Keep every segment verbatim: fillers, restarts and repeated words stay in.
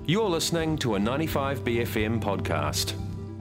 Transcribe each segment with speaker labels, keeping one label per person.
Speaker 1: You're listening to a ninety-five B F M podcast.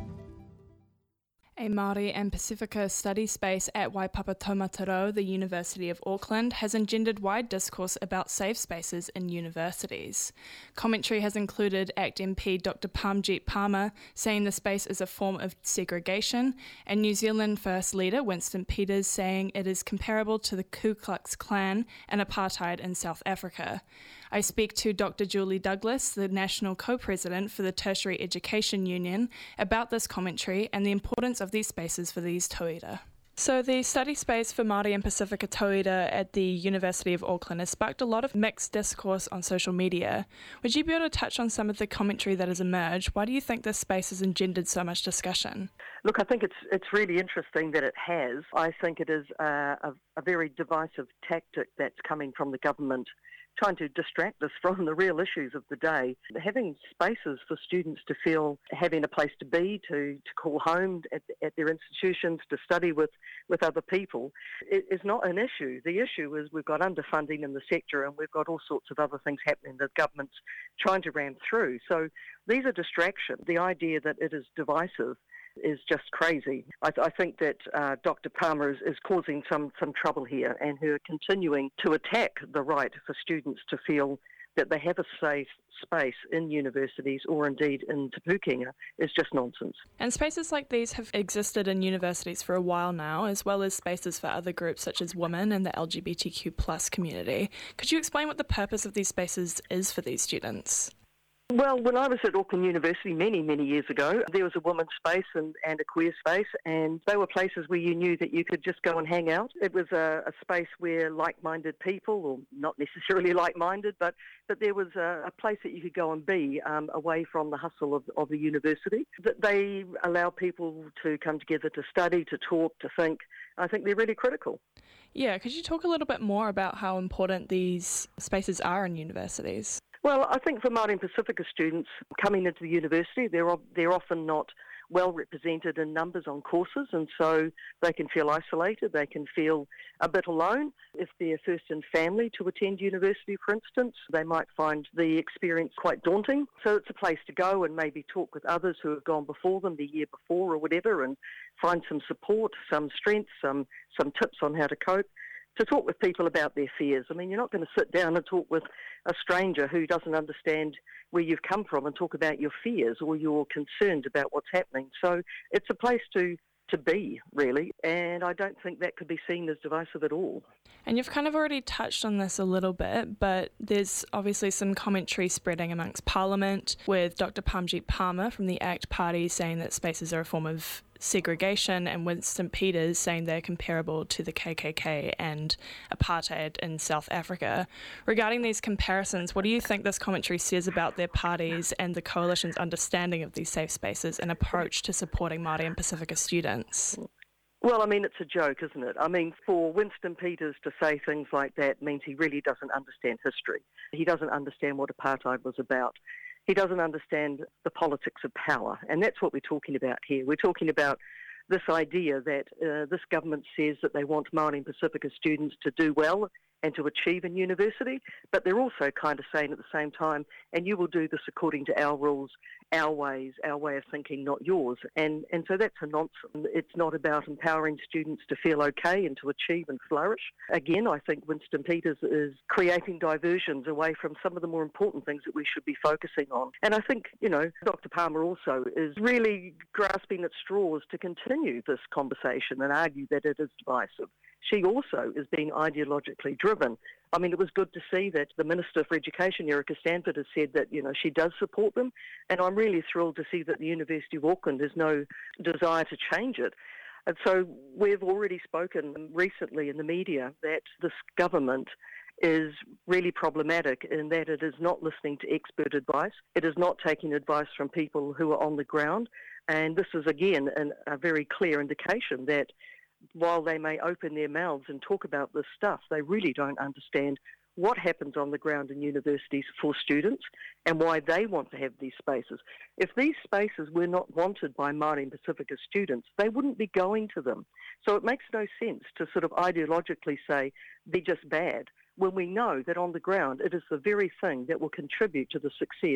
Speaker 2: A Māori and Pacifica study space at Waipapa Taumatarau, the University of Auckland, has engendered wide discourse about safe spaces in universities. Commentary has included ACT M P Doctor Parmjit Parmar saying the space is a form of segregation, and New Zealand First Leader Winston Peters saying it is comparable to the Ku Klux Klan and apartheid in South Africa. I speak to Doctor Julie Douglas, the National Co-President for the Tertiary Education Union, about this commentary and the importance of these spaces for these tauira. So the study space for Māori and Pacifica tauira at the University of Auckland has sparked a lot of mixed discourse on social media. Would you be able to touch on some of the commentary that has emerged? Why do you think this space has engendered so much discussion?
Speaker 3: Look, I think it's it's really interesting that it has. I think it is a, a, a very divisive tactic that's coming from the government, trying to distract us from the real issues of the day. Having spaces for students to feel having a place to be, to, to call home at, at their institutions, to study with, with other people, is not an issue. The issue is we've got underfunding in the sector and we've got all sorts of other things happening that government's trying to ram through. So these are distractions. The idea that it is divisive is just crazy. I, th- I think that uh, Doctor Parmar is, is causing some, some trouble here, and her continuing to attack the right for students to feel that they have a safe space in universities or indeed in Te Pūkenga is just nonsense.
Speaker 2: And spaces like these have existed in universities for a while now, as well as spaces for other groups such as women and the L G B T Q plus community. Could you explain what the purpose of these spaces is for these students?
Speaker 3: Well, when I was at Auckland University many, many years ago, there was a women's space and, and a queer space, and they were places where you knew that you could just go and hang out. It was a, a space where like-minded people, or not necessarily like-minded, but, but there was a, a place that you could go and be um, away from the hustle of, of the university. That they allow people to come together to study, to talk, to think. I think they're really critical.
Speaker 2: Yeah, could you talk a little bit more about how important these spaces are in universities?
Speaker 3: Well, I think for Māori and Pacifica students coming into the university, they're they're often not well represented in numbers on courses, and so they can feel isolated, they can feel a bit alone. If they're first in family to attend university, for instance, they might find the experience quite daunting. So it's a place to go and maybe talk with others who have gone before them the year before or whatever, and find some support, some strength, some some tips on how to cope. To talk with people about their fears. I mean, you're not going to sit down and talk with a stranger who doesn't understand where you've come from and talk about your fears or you're concerned about what's happening. So it's a place to, to be, really, and I don't think that could be seen as divisive at all.
Speaker 2: And you've kind of already touched on this a little bit, but there's obviously some commentary spreading amongst Parliament with Doctor Parmjit Parmar from the ACT Party saying that spaces are a form of segregation, and Winston Peters saying they're comparable to the K K K and apartheid in South Africa. Regarding these comparisons, what do you think this commentary says about their parties and the coalition's understanding of these safe spaces and approach to supporting Māori and Pacifica students?
Speaker 3: Well, I mean, it's a joke, isn't it? I mean, for Winston Peters to say things like that means he really doesn't understand history. He doesn't understand what apartheid was about. He doesn't understand the politics of power, and that's what we're talking about here. We're talking about this idea that uh, this government says that they want Māori and Pacifica students to do well and to achieve in university, but they're also kind of saying at the same time, and you will do this according to our rules, our ways, our way of thinking, not yours. And and so that's a nonsense. It's not about empowering students to feel okay and to achieve and flourish. Again, I think Winston Peters is creating diversions away from some of the more important things that we should be focusing on. And I think, you know, Doctor Parmar also is really grasping at straws to continue this conversation and argue that it is divisive. She also is being ideologically driven. I mean, it was good to see that the Minister for Education, Erica Stanford, has said that, you know, she does support them. And I'm really thrilled to see that the University of Auckland has no desire to change it. And so we've already spoken recently in the media that this government is really problematic in that it is not listening to expert advice. It is not taking advice from people who are on the ground. And this is, again, an, a very clear indication that while they may open their mouths and talk about this stuff, they really don't understand what happens on the ground in universities for students and why they want to have these spaces. If these spaces were not wanted by Māori and Pacifica students, they wouldn't be going to them. So it makes no sense to sort of ideologically say they're just bad when we know that on the ground it is the very thing that will contribute to the success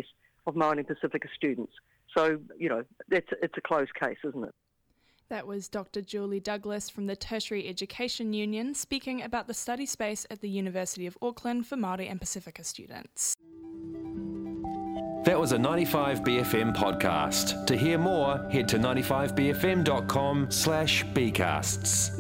Speaker 3: of Māori and Pacifica students. So, you know, it's, it's a closed case, isn't it?
Speaker 2: That was Doctor Julie Douglas from the Tertiary Education Union speaking about the study space at the University of Auckland for Māori and Pacifica students.
Speaker 1: That was a ninety-five B F M podcast. To hear more, head to ninety-five b f m dot com slash bcasts.